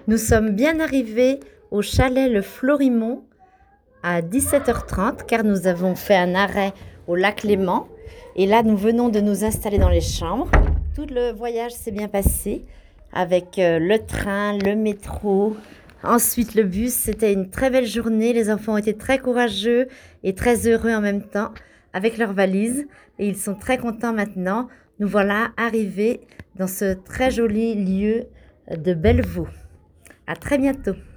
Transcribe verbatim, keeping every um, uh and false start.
Nous sommes bien arrivés au chalet Le Florimont à dix-sept heures trente car nous avons fait un arrêt au lac Léman. Et là, nous venons de nous installer dans les chambres. Tout le voyage s'est bien passé avec euh, le train, le métro, ensuite le bus. C'était une très belle journée. Les enfants ont été très courageux et très heureux en même temps avec leurs valises. Et ils sont très contents maintenant. Nous voilà arrivés dans ce très joli lieu de Bellevaux. À très bientôt.